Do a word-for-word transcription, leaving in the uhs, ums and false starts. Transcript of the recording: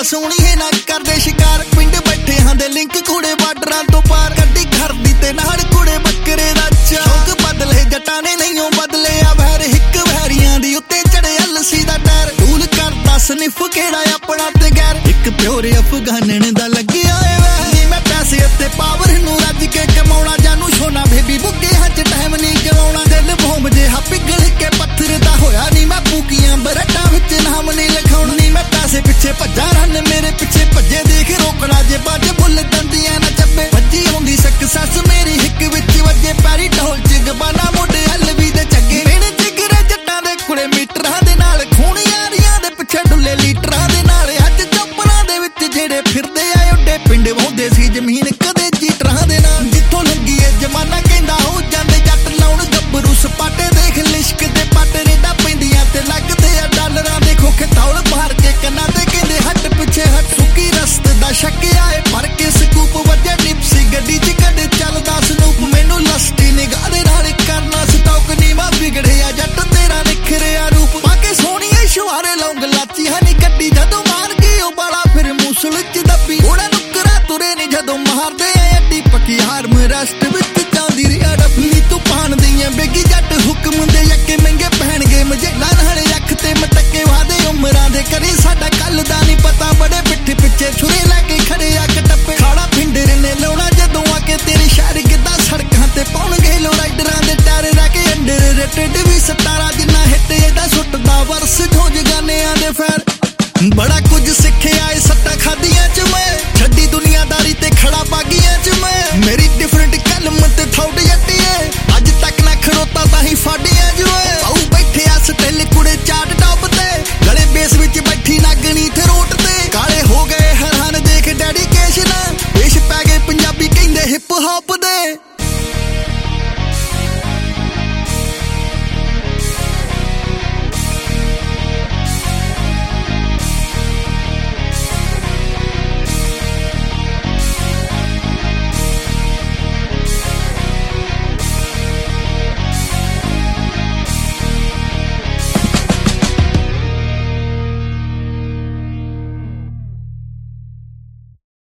ਸੋਹਣੀਏ ਨਾ ਕਰਦੇ ਸ਼ਿਕਾਰ ਪਿੰਡ ਬੈਠੇ ਹਾਂ ਦੇ ਲਿੰਕ ਕੁੜੇ ਬਾਰਡਰਾਂ ਤੋਂ ਪਾਰ ਗੱਡੀ ਖੜਦੀ ਤੇ ਨਾਲ ਕੁੜੇ ਬੱਕਰੇ ਦਾ ਚੌਕ ਬਦਲੇ ਜੱਟਾਂ ਨੇ ਨਹੀਂਓ ਬਦਲੇ ਆ ਵੈਰ ਇੱਕ ਵੈਰੀਆਂ ਦੀ ਉੱਤੇ ਚੜੇ ਅਲਸੀ ਦਾ ਟਾਇਰ ਟੂਲ ਕਰਦਾ ਸਨਿਫ ਕਿਹੜਾ ਆਪਣਾ ਤੇ ਗੈਰ ਇੱਕ ਪਿਓਰ ਅਫਗਾਨਣ ਦਾ ਲੱਗਿਆ ਏ ਵੈ ਮੈਂ ਪੈਸੇ ਅਤੇ ਪਾਵਰ ਨੂੰ ਰੱਜ ਕੇ ਕਮਾਉਣਾ ਜਾਨੂੰ ਸੋਨਾ ਬੇਬੀ ਬੁੱਗੇ ਹੱਥ ਟਾਈਮ ਨਹੀਂ ਗਵਾਉਣਾ ਦਿਲ ਬੋਮ ਜਿਹਾ ਪਿਘਲ ਕੇ ਪੱਥਰ ਦਾ ਹੋਇਆ ਨਹੀਂ ਮੈਂ ਪੂਕੀਆਂ ਬਰਟਾਂ ਵਿੱਚ ਨਾਮ ਨਹੀਂ ਲਿਖਾਉਣਾ ਨਹੀਂ ਮੈਂ ਪੈਸੇ ਪਿੱਛੇ ਭੱਜਾ ਰਨ ਮੇਰੇ ਪਿੱਛੇ ਭੱਜੇ ਦੇਖ ਰੋਕਣਾ ਜੇ ਬੱਜ ਬੁੱਲ ਦੰਦੀਆਂ ਨਾ ਚੱਬੇ ਵੱਜੀ ਹੁੰਦੀ ਸਕਸੈਸ ਮੇਰੀ ਹਿੱਕ ਵਿੱਚ ਵੱਜੇ ਪੈਰੀ ਢੋਲ ਚ ਗਬਾਨਾ ਮੋਢੇ ਹੱਲ ਵੀ ਦੇ ਚੱਗੇ ਮੇਰੇ ਜਿਗਰੇ ਜੱਟਾਂ ਦੇ ਕੁੜੇ ਮੀਟਰਾਂ ਦੇ ਨਾਲ ਖੂਨ ਯਾਰੀਆਂ ਦੇ ਪਿੱਛੇ ਡੁੱਲੇ ਲੀਟਰਾਂ ਦੇ ਨਾਲ ਅੱਜ ਚੌਪਰਾਂ ਦੇ ਵਿੱਚ ਜਿਹੜੇ ਫਿਰਦੇ ਆ ਓਡੇ ਪਿੰਡ ਵਾਉਂਦੇ ਸੀ ਜ਼ਮੀਨ ਕਦੇ ਜੀਟਰਾਂ ਦੇ ਨਾਲ ਜਿੱਥੋਂ ਲੰਗੀ ਏ ਜਮਾਨਾ ਕਹਿੰਦਾ ਉਹ ਜਾਂਦੇ ਜੱਟ ਲਾਉਣ ਗੱਭਰੂ ਸਪਾਟੇ ਦੇਖ ਲਿਸ਼ਕ ਦੇ ਪਾਟੇ ਰੇਡਾ ਪੈਂਦੀਆਂ ਤੇ ਲੱਗਦੇ ਆ ਡਾਲਰਾਂ ਦੇ ਖੋਖੇ ਤੌਲ ਬਾਹਰ ਕੇ ਕੰਨਾਂ ਤੇ ਕਹਿੰਦੇ ਹੱਟ ਪਿੱਛੇ ਹੱਟ ਸੁੱਕੀ ਰਸਤ ਦਾ ਸ਼ੱਕਿਆ ਏ ਪਰ ਕੇ ਸਕੂਪ ਵੱਜੇ ਨਿਪਸੀ ਗੱਡੀ ਚ ਕਦੇ ਚੱਲਦਾ ਸਨੂਪ ਮੈਨੂੰ ਲਸਟੀ ਨਿਗਾਹ ਦੇ ਨਾਲ ਕਰਨਾ ਸਟੌਕ ਨੀਵਾ ਵਿਗੜਿਆ ਜੱਟ ਤੇਰਾ ਨਿਖਰਿਆ ਰੂਪ ਪਾ ਕੇ ਸੋਹਣੀਏ ਸ਼ੁਆਰੇ ਲੌਂਗ ਲਾਚੀ ਹਨੀ ਗੱਡੀ ਜਦੋਂ